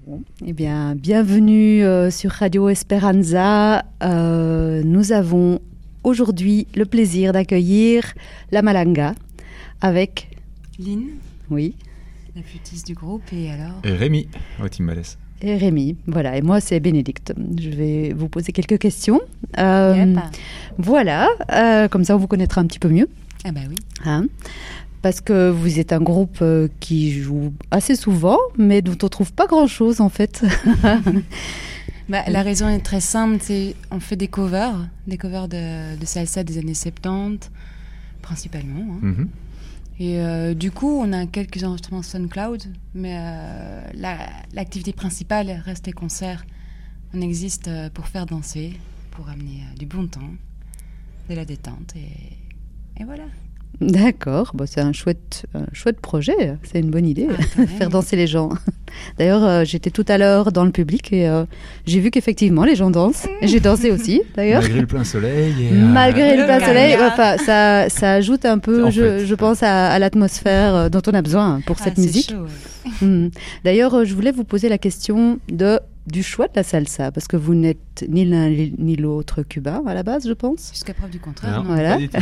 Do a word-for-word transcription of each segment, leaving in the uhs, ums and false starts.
Bon, eh bien, bienvenue euh, sur Radio Esperanza. Euh, nous avons aujourd'hui le plaisir d'accueillir la Malanga avec Lynn, oui, la flûtiste du groupe, et alors Et Rémi, au timbales. Et Rémi, voilà. Et moi, c'est Bénédicte. Je vais vous poser quelques questions. Euh, Yep. Voilà, euh, comme ça, on vous connaîtra un petit peu mieux. Ah bah oui. Hein, parce que vous êtes un groupe euh, qui joue assez souvent, mais dont on trouve pas grand-chose, en fait. Bah, la raison est très simple, c'est on fait des covers, des covers de, de salsa des années soixante-dix, principalement. Hein. Mhm. Et euh, du coup, on a quelques enregistrements SoundCloud, mais euh, la, l'activité principale reste les concerts. On existe euh, pour faire danser, pour amener euh, du bon temps, de la détente, et, et voilà. D'accord, bon, c'est un chouette, un chouette projet, c'est une bonne idée, Ah, quand même. faire danser les gens. D'ailleurs, euh, j'étais tout à l'heure dans le public et euh, j'ai vu qu'effectivement les gens dansent. Et j'ai dansé aussi, d'ailleurs. Malgré le plein soleil. Et, euh, Malgré le Le plein soleil, gaga. enfin, ça, ça ajoute un peu, En je, fait, je pense, à, à l'atmosphère euh, dont on a besoin pour Ah, cette c'est musique. chaud, ouais. Hmm. D'ailleurs, euh, je voulais vous poser la question de, du choix de la salsa, parce que vous n'êtes ni l'un ni l'autre cubain à la base, je pense. Jusqu'à preuve du contraire. Non, non. Voilà. pas du tout.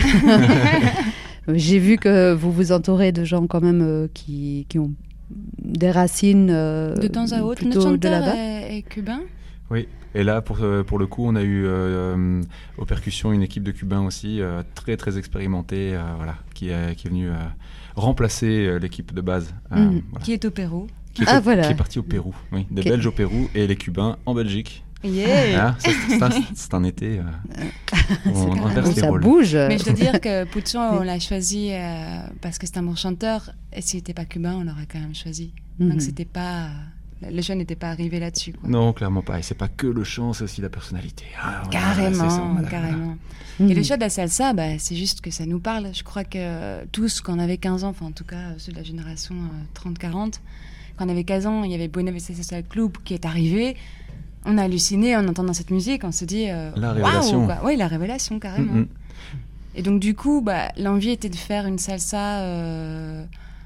J'ai vu que vous vous entourez de gens quand même euh, qui, qui ont des racines euh, De temps à autre, notre plutôt de chanteur là-bas. est, est cubain. Oui, et là, pour, euh, pour le coup, on a eu euh, euh, aux percussions une équipe de Cubains aussi, euh, très très expérimentée, euh, voilà, qui, est, qui est venue euh, remplacer euh, l'équipe de base. euh, Mhm. voilà, Qui est au Pérou. qui, est Ah, au- voilà. qui est parti au Pérou. Oui, des Ok. Belges au Pérou et les Cubains en Belgique. Yeah. Ah, ça, c'est, c'est un, c'est un été. euh, on C'est inverse carrément les Ça rôles. bouge. Mais je dois dire que Pucho, on l'a choisi euh, parce que c'est un bon chanteur. Et s'il n'était pas cubain, on l'aurait quand même choisi. Mhm. Donc c'était pas, le jeu n'était pas arrivé là-dessus. Quoi. Non, clairement pas. Et c'est pas que le chant, c'est aussi la personnalité. Ah, voilà, Carrément, c'est ça, voilà. carrément. Mhm. Et le choix de la salsa, bah, c'est juste que ça nous parle. Je crois que tous, quand on avait quinze ans, enfin en tout cas ceux de la génération euh, trente quarante, quand on avait quinze ans, il y avait Buena Vista Salsa Club qui est arrivé. On a halluciné en entendant cette musique, on se dit euh, La waouh, révélation. quoi. Oui, la révélation, carrément. Mhm. Et donc du coup, bah, l'envie était de faire une salsa euh,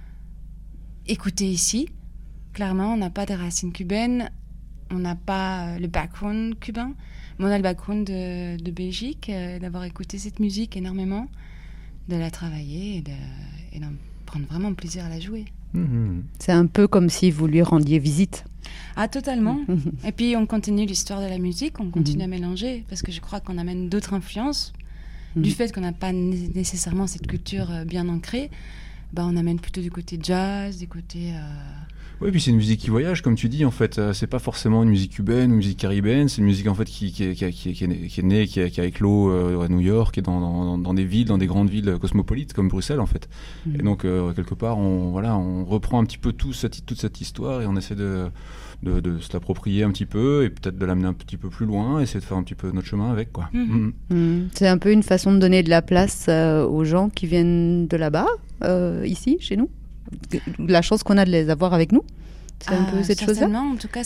écoutée ici. Clairement, on n'a pas de racines cubaines, on n'a pas euh, le background cubain, mais on a le background de, de Belgique, euh, d'avoir écouté cette musique énormément, de la travailler et, de, et d'en prendre vraiment plaisir à la jouer. Mhm. C'est un peu comme si vous lui rendiez visite. Ah, totalement. Et puis on continue l'histoire de la musique, on continue Mhm. à mélanger, parce que je crois qu'on amène d'autres influences. Mhm. Du fait qu'on n'a pas né- nécessairement cette culture euh, bien ancrée, bah, on amène plutôt du côté jazz, du côté... euh, Oui, puis c'est une musique qui voyage, comme tu dis, en fait. Euh, c'est pas forcément une musique cubaine ou une musique caribéenne, c'est une musique en fait qui, qui, est- qui, a- qui, est- qui est née, qui est née, qui a, qui a éclos euh, à New York et dans, dans, dans des villes, dans des grandes villes cosmopolites comme Bruxelles, en fait. Mhm. Et donc, euh, quelque part, on, voilà, on reprend un petit peu tout cette, toute cette histoire et on essaie de, de, de se l'approprier un petit peu et peut-être de l'amener un petit peu plus loin, essayer de faire un petit peu notre chemin avec, quoi. Mhm. Mhm. Mhm. C'est un peu une façon de donner de la place euh, aux gens qui viennent de là-bas, euh, ici, chez nous. La chance qu'on a de les avoir avec nous. C'est un ah, peu cette chose-là. certainement, en tout cas,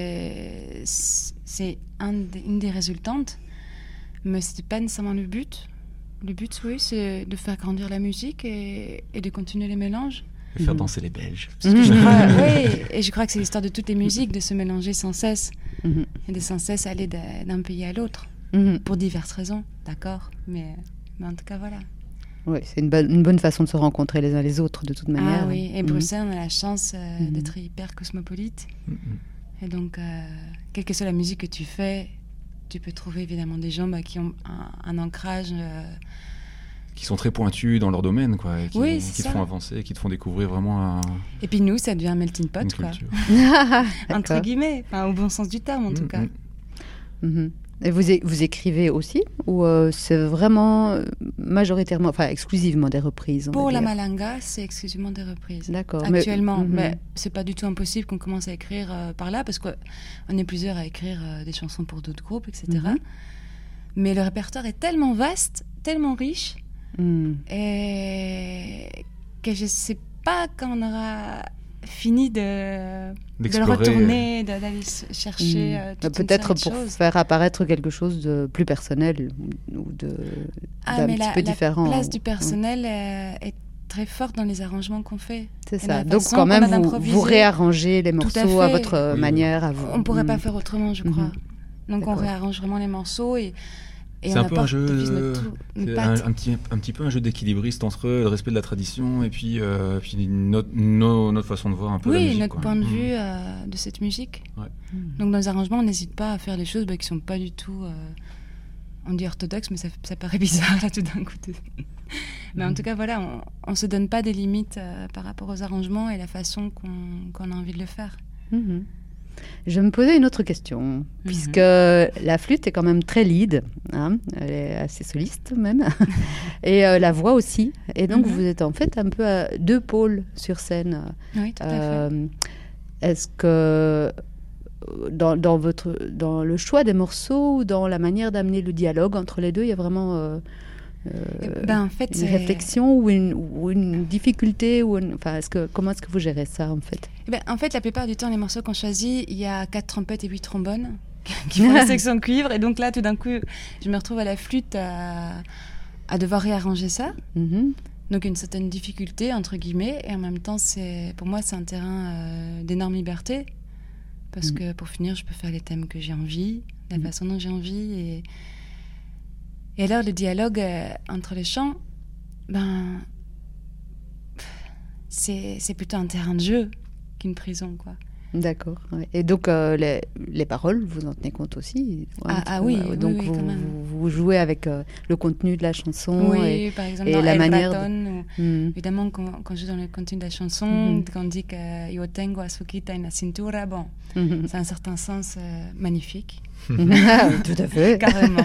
c'est, c'est un des- une des résultantes, mais c'était pas nécessairement le but. Le but, oui, c'est de faire grandir la musique et, et de continuer les mélanges. Et faire Mhm. danser les Belges. Parce que je crois, oui, et je crois que c'est l'histoire de toutes les musiques, de se mélanger sans cesse Mhm. et de sans cesse aller d'un d'un pays à l'autre, Mhm. pour diverses raisons, d'accord, mais, mais en tout cas, voilà. Oui, c'est une, bonne- une bonne façon de se rencontrer les uns les autres, de toute manière. Ah oui, et Mhm. Bruxelles, on a la chance euh, Mhm. d'être hyper cosmopolite, Mhm. et donc, euh, quelle que soit la musique que tu fais, tu peux trouver évidemment des gens bah, qui ont un, un ancrage... euh, Qui sont très pointus dans leur domaine, quoi, et qui, Oui, vont- c'est qui te ça. font avancer, qui te font découvrir vraiment un- Et puis nous, ça devient un melting pot, une quoi. culture. Entre D'accord. guillemets, enfin, au bon sens du terme en tout Mhm. cas. Mhm. Et vous, é- vous écrivez aussi ou euh, c'est vraiment euh, majoritairement, enfin exclusivement des reprises on Pour va la dire. Malanga, c'est exclusivement des reprises. D'accord. mais- Actuellement, Mhm. mais c'est pas du tout impossible qu'on commence à écrire euh, par là, parce qu'on est plusieurs à écrire euh, des chansons pour d'autres groupes, et cetera. Mhm. Mais le répertoire est tellement vaste, tellement riche, Mhm. et que je sais pas quand on aura fini de, de le D'explorer. retourner, de- d'aller s- chercher Mhm. euh, toute une Peut-être série de pour choses. faire apparaître quelque chose de plus personnel ou de Ah, d'un mais petit la, peu la différent. place du Mhm. personnel euh, est très forte dans les arrangements qu'on fait. C'est Et ça. la Donc façon quand qu'on même, a vous, d'improviser. vous réarrangez les Tout à morceaux à, fait. votre Oui. manière. À vous. On ne pourrait Mm. pas faire autrement, je crois. Mhm. Donc on D'accord. réarrange vraiment les morceaux et, et C'est on un peu un apporte jeu, d'office de- notre tout- une c'est patte. un, un petit, un petit peu un jeu d'équilibriste entre le respect de la tradition et puis, euh, puis notre, no- notre façon de voir un peu la Oui, musique. notre quoi. point de Mm. vue euh, de cette musique. Mm. Donc dans les arrangements, on n'hésite pas à faire des choses bah, qui ne sont pas du tout, euh, on dit orthodoxes, mais ça, ça paraît bizarre là tout d'un coup. Mais en tout cas, voilà, on ne se donne pas des limites euh, par rapport aux arrangements et la façon qu'on qu'on a envie de le faire. Mhm. Je me posais une autre question, puisque la flûte est quand même très lead, hein, elle est assez soliste même, et euh, la voix aussi. Et donc Mhm. vous êtes en fait un peu à deux pôles sur scène. Oui, tout à fait. Euh, Est-ce que dans, dans, votre, dans le choix des morceaux ou dans la manière d'amener le dialogue entre les deux, il y a vraiment euh, euh, Ben, en fait, une c'est- réflexion ou une, ou une difficulté ou une- enfin, est-ce que, comment est-ce que vous gérez ça en fait? Eh ben, en fait, la plupart du temps, les morceaux qu'on choisit, il y a quatre trompettes et huit trombones qui font la section cuivre. Et donc là, tout d'un coup, je me retrouve à la flûte à, à devoir réarranger ça. Mhm. Donc une certaine difficulté, entre guillemets. Et en même temps, c'est, pour moi, c'est un terrain euh, d'énorme liberté. Parce Mm. que pour finir, je peux faire les thèmes que j'ai envie, la Mm. façon dont j'ai envie. Et, et alors, le dialogue euh, entre les chants, ben, c'est, c'est plutôt un terrain de jeu qu'une prison, quoi. D'accord. Ouais. Et donc, euh, les, les paroles, vous en tenez compte aussi? un Ah, petit ah peu, oui, ouais. oui, Donc, oui, vous, quand même. vous, vous jouez avec euh, le contenu de la chanson. Oui, et- par exemple, et dans la El manière de- Raton, ou- Mhm. évidemment, quand, quand je joue dans le contenu de la chanson, Mhm. quand on dit que yo tengo azuquita en la cintura, bon, Mhm. c'est un certain sens euh, magnifique, Ah, tout à fait. carrément.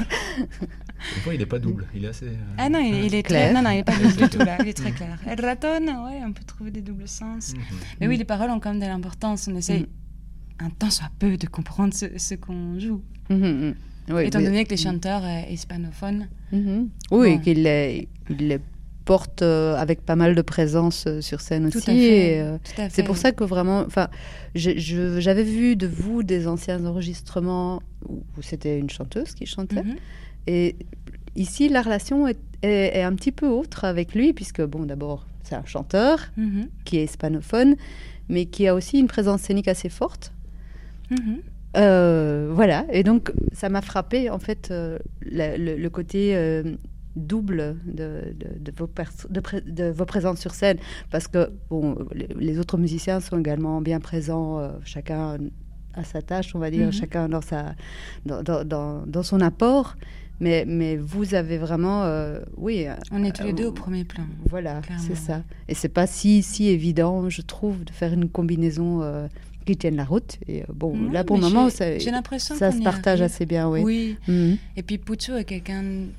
Des fois, il n'est pas double. Il est assez. euh, Ah non, il, il est Clair. clair. Non, non, il n'est pas double du tout là, il est très clair. El Raton, ouais, on peut trouver des doubles sens. Mhm. Mais oui, les paroles ont quand même de l'importance. On essaye, Mhm. un tant soit peu, de comprendre ce, ce qu'on joue. Mhm, mhm. Oui, Étant mais- donné que les chanteurs euh, hispanophones, Mhm. Oui, Bon. qu'il les, il les porte euh, avec pas mal de présence euh, sur scène tout aussi. à fait. et, euh, tout à c'est fait. pour ça que vraiment, enfin, je- je- j'avais vu de vous des anciens enregistrements où, où c'était une chanteuse qui chantait. Mhm. Et ici, la relation est, est- est un petit peu autre avec lui, puisque, bon, d'abord, c'est un chanteur Mhm. qui est hispanophone, mais qui a aussi une présence scénique assez forte. Mhm. Euh, voilà, et donc ça m'a frappé en fait euh, la- le, le côté euh, double de, de- de vos pers- de, pré- de vos présences sur scène, parce que bon, les, les autres musiciens sont également bien présents, euh, chacun à sa tâche, on va dire, Mhm. chacun dans, sa, dans, dans, dans- dans son apport, mais, mais vous avez vraiment, euh, oui, On est tous les euh, deux au premier plan. voilà, Clairement. c'est ça. Et c'est pas si, si évident, je trouve, de faire une combinaison euh, qui tienne la route. Et euh, bon, Non, là pour le mais moment, j'ai- ça, j'ai l'impression ça qu'on se y partage arrive. assez bien, oui. Oui. Mhm. Et puis Puccio est quelqu'un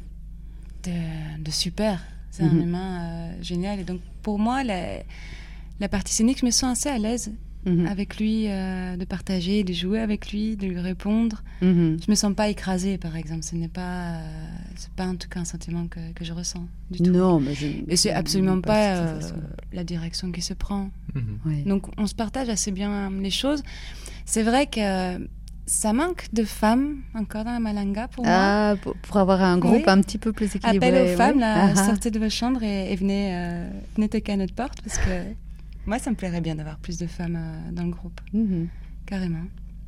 de, de super. C'est Mhm. un humain euh, génial. Et donc pour moi, la, la partie scénique, je me sens assez à l'aise Mhm. avec lui, euh, de partager, de jouer avec lui, de lui répondre. Mhm. Je me sens pas écrasée, par exemple. Ce n'est pas, euh, c'est pas en tout cas un sentiment que, que je ressens du tout. Non, mais je. Et c'est absolument de pas cette euh, façon. la direction qui se prend. Mhm. Oui. Donc on se partage assez bien les choses. C'est vrai que ça manque de femmes encore dans la malanga pour moi. Ah, pour, pour avoir un groupe Oui. un petit peu plus équilibré. Appel aux femmes, oui. là, Ah, ah. sortez de vos chambres et, et venez, euh, venez toquer à notre porte parce que moi, ça me plairait bien d'avoir plus de femmes euh, dans le groupe, Mhm. carrément.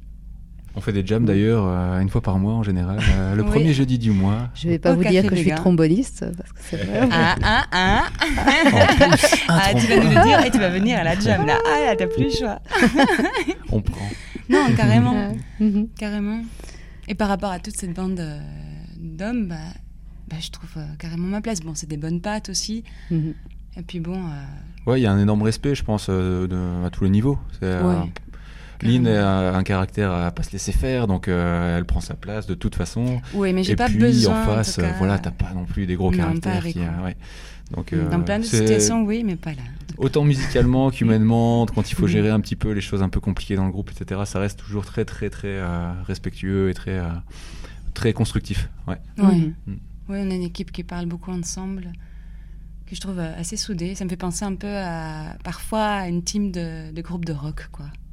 On fait des jams d'ailleurs euh, une fois par mois en général, euh, le Oui. premier jeudi du mois. Je vais pas Au vous Café dire que des je suis Gars. tromboniste, parce que c'est vrai. Ah, ah, ah, En plus, un ah, tu vas nous le dire et tu vas venir à la jam, là. Ah, là, t'as plus le choix. On prend. Non, carrément, Ah, mhm. carrément. Et par rapport à toute cette bande euh, d'hommes, bah, bah, je trouve euh, carrément ma place. Bon, c'est des bonnes pattes aussi. Mhm. Et puis bon... euh, Ouais, il y a un énorme respect, je pense, euh, de- à tous les niveaux. C'est, euh, Ouais. Lynn Carrément. a un caractère à pas se laisser faire, donc euh, elle prend sa place de toute façon. Oui, mais j'ai Et pas puis besoin, en face, en tout euh, cas, voilà, t'as pas non plus des gros non, pas caractères. avec Qui, moi. euh, ouais. Donc, dans euh, plein de c'est- situations, oui, mais pas là. Autant musicalement qu'humainement, quand il faut Mhm. gérer un petit peu les choses un peu compliquées dans le groupe, et cetera, ça reste toujours très, très, très euh, respectueux et très, euh, très constructif. Ouais. Oui. Mhm. Oui, on est une équipe qui parle beaucoup ensemble, que je trouve euh, assez soudée. Ça me fait penser un peu à, parfois, à une team de, de groupe de rock, quoi.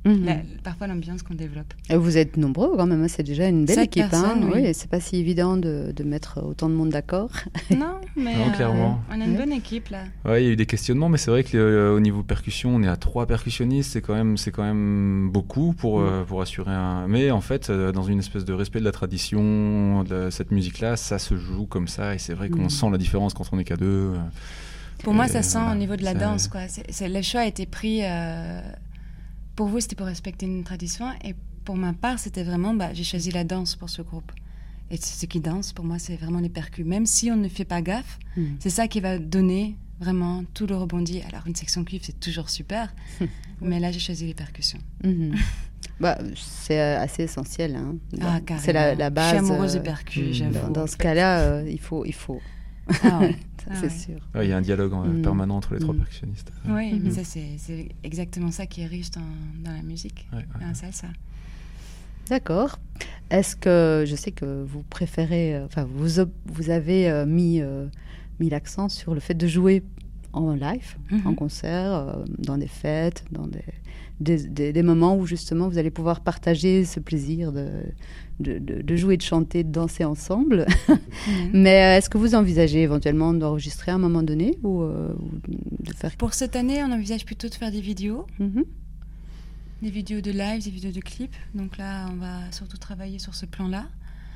Mm-hmm. La, parfois l'ambiance qu'on développe. Et vous êtes nombreux quand même, c'est déjà une belle Sept équipe. personnes, hein. oui. Oui, c'est pas si évident de, de mettre autant de monde d'accord. Non, mais non, euh, clairement. on a une bonne équipe là. Ouais, il y a eu des questionnements, mais c'est vrai qu'au euh, niveau percussion, on est à trois percussionnistes, c'est quand même, c'est quand même beaucoup pour, mm. euh, pour assurer un. Mais en fait, euh, dans une espèce de respect de la tradition, de cette musique-là, ça se joue comme ça, et c'est vrai qu'on mm. sent la différence quand on est qu'à deux. Euh, pour moi, ça sent voilà, au niveau de la danse, quoi. C'est, c'est, le choix a été pris. Euh, pour vous, c'était pour respecter une tradition, et pour ma part, c'était vraiment, bah, j'ai choisi la danse pour ce groupe. Et ce qui danse, pour moi, c'est vraiment les percus. Même si on ne fait pas gaffe, mmh. c'est ça qui va donner vraiment tout le rebondi. Alors, une section cuivre, c'est toujours super, mais là, j'ai choisi les percussions. Mmh. Bah, c'est assez essentiel. Hein. Ah, c'est la, la base. Je suis amoureuse euh, des percus, j'avoue. Dans, dans ce cas-là, euh, il faut... Il faut... Ah ouais. ça, ah c'est ouais. sûr. Il ouais, y a un dialogue mmh. permanent entre les trois mmh. percussionnistes. Oui, mmh. mais ça, c'est, c'est exactement ça qui est riche dans, dans la musique, ouais, ouais. dans la salsa. D'accord. Est-ce que, je sais que vous préférez, enfin, vous, vous avez euh, mis, euh, mis l'accent sur le fait de jouer en live, mm-hmm. en concert, euh, dans des fêtes, dans des, des, des, des moments où justement vous allez pouvoir partager ce plaisir de, de, de, de jouer, de chanter, de danser ensemble. Mm-hmm. Mais est-ce que vous envisagez éventuellement d'enregistrer à un moment donné ou, euh, ou de faire... Pour cette année, on envisage plutôt de faire des vidéos. Mm-hmm. Des vidéos de live, des vidéos de clips. Donc là, on va surtout travailler sur ce plan-là.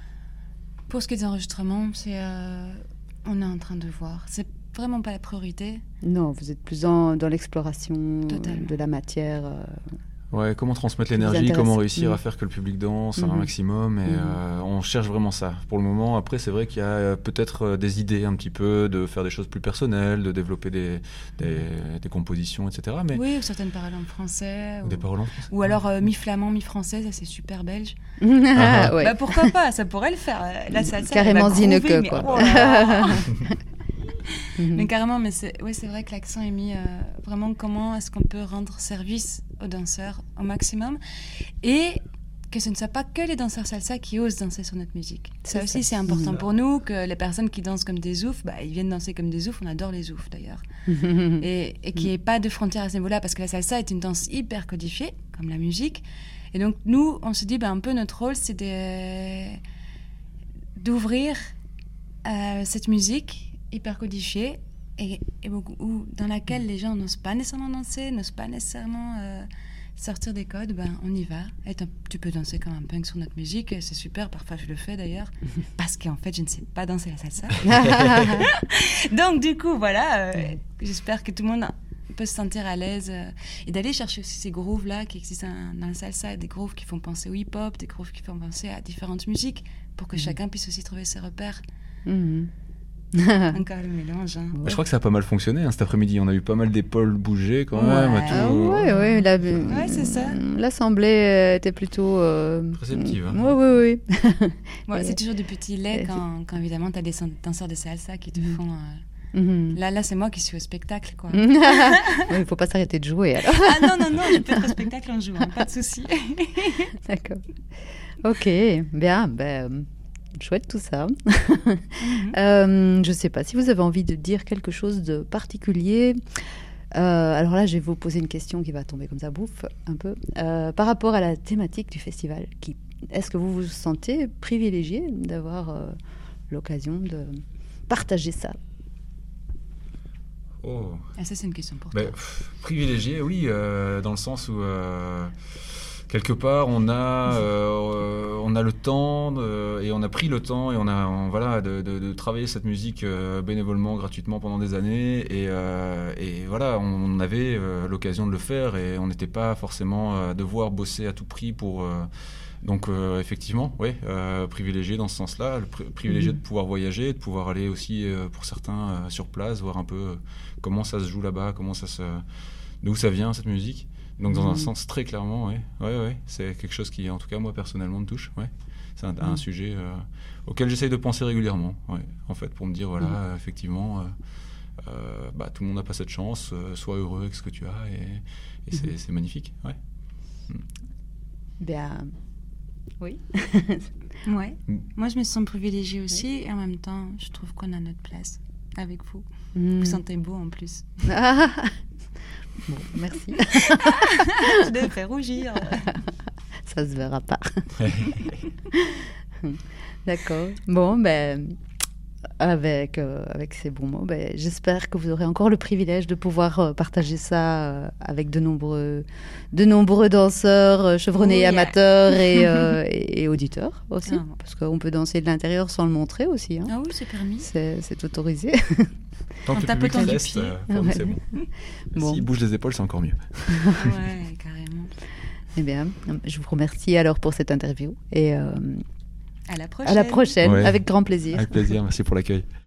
Pour ce qui est des enregistrements, c'est, euh, on est en train de voir. C'est vraiment pas la priorité. Non, vous êtes plus dans, dans l'exploration Totalement. de la matière. Euh... Ouais, comment transmettre l'énergie, comment réussir mmh. à faire que le public danse mmh. un maximum. Et mmh. euh, on cherche vraiment ça. Pour le moment, après, c'est vrai qu'il y a euh, peut-être euh, des idées un petit peu de faire des choses plus personnelles, de développer des, des, des compositions, et cetera. Mais... Oui, ou certaines paroles en français. Ou, ou... des paroles en français. Ou alors euh, mi-flamand, mi-français, ça c'est super belge. Ah, ouais. Bah pourquoi pas, ça pourrait le faire. La salsa, carrément zineke, quoi. Oh là là. Mais carrément, mais c'est, ouais, c'est vrai que l'accent est mis euh, vraiment comment est-ce qu'on peut rendre service aux danseurs au maximum et que ce ne soit pas que les danseurs salsa qui osent danser sur notre musique. Ça c'est aussi, ça. C'est important mmh. pour nous, que les personnes qui dansent comme des oufs, bah, ils viennent danser comme des oufs, on adore les oufs d'ailleurs. et, et qu'il n'y ait pas de frontières à ce niveau-là, parce que la salsa est une danse hyper codifiée, comme la musique. Et donc nous, on se dit, bah, un peu notre rôle, c'est de, d'ouvrir euh, cette musique hyper codifiée et, et beaucoup, où, dans laquelle les gens n'osent pas nécessairement danser, n'osent pas nécessairement euh, sortir des codes, ben on y va. Et tu peux danser comme un punk sur notre musique, c'est super, parfois je le fais d'ailleurs, parce qu'en fait je ne sais pas danser la salsa. Donc du coup voilà, euh, j'espère que tout le monde peut se sentir à l'aise euh, et d'aller chercher aussi ces grooves-là qui existent dans, dans la salsa, des grooves qui font penser au hip-hop, des grooves qui font penser à différentes musiques, pour que mmh. chacun puisse aussi trouver ses repères. Mmh. Encore le mélange. Hein. Ouais. Je crois que ça a pas mal fonctionné hein, cet après-midi. On a eu pas mal d'épaules bouger quand même. Ouais, ah, ouais, ouais, la, ouais, c'est ça. L'assemblée était plutôt euh... réceptive. Hein. Oui, oui, oui. Ouais, c'est toujours des petits laits quand, quand évidemment tu as des danseurs de salsa qui te mmh. font. Euh... Mmh. Là, là, c'est moi qui suis au spectacle, quoi. Il ne faut pas s'arrêter de jouer alors. Ah non, non, non, je peux être au spectacle en jouant, pas de souci. D'accord. Ok, bien. Ben. Chouette tout ça. Mm-hmm. euh, je ne sais pas si vous avez envie de dire quelque chose de particulier. Euh, alors là, je vais vous poser une question qui va tomber comme ça, bouffe, un peu. Euh, par rapport à la thématique du festival, qui, est-ce que vous vous sentez privilégié d'avoir euh, l'occasion de partager ça ? Oh. Ah, ça, c'est une question pour bah, toi. Pff, privilégié, oui, euh, dans le sens où... Euh... Quelque part, on a, euh, on a le temps de, et on a pris le temps et on a, on, voilà, de, de, de travailler cette musique euh, bénévolement, gratuitement pendant des années. Et, euh, et voilà, on avait euh, l'occasion de le faire et on n'était pas forcément à devoir bosser à tout prix pour. Euh, donc euh, effectivement, oui, euh, privilégié dans ce sens-là, le pri- privilégié mmh. de pouvoir voyager, de pouvoir aller aussi euh, pour certains euh, sur place, voir un peu euh, comment ça se joue là-bas, comment ça se, d'où ça vient cette musique. Donc dans mmh. un sens très clairement, oui, ouais, ouais, c'est quelque chose qui, en tout cas moi personnellement, me touche. Ouais. C'est un, mmh. un sujet euh, auquel j'essaye de penser régulièrement, ouais, en fait, pour me dire voilà, mmh. effectivement, euh, euh, bah, tout le monde n'a pas cette chance, euh, sois heureux avec ce que tu as et, et mmh. c'est, c'est magnifique, ouais. Mmh. Bien, oui. Ouais. Mmh. Moi je me sens privilégiée aussi oui. et en même temps, je trouve qu'on a notre place avec vous. Mmh. Vous sentez beau en plus. Bon, merci. Je devais faire rougir. Ça se verra pas. D'accord. Bon, ben, avec, euh, avec ces bons mots, ben, j'espère que vous aurez encore le privilège de pouvoir euh, partager ça euh, avec de nombreux, de nombreux danseurs, euh, chevronnés, Oh, yeah. amateurs et, euh, et, et auditeurs aussi. Ah. Parce qu'on peut danser de l'intérieur sans le montrer aussi. Hein. Ah oui, c'est permis. C'est, c'est autorisé. Tant que En le public tapotant du reste, pied. euh, pour nous, Ouais. c'est bon. Bon. S'il bouge les épaules, c'est encore mieux. Ouais, carrément. Eh bien, je vous remercie alors pour cette interview et euh, À la prochaine. à la prochaine, Ouais. avec grand plaisir. Avec plaisir, merci pour l'accueil.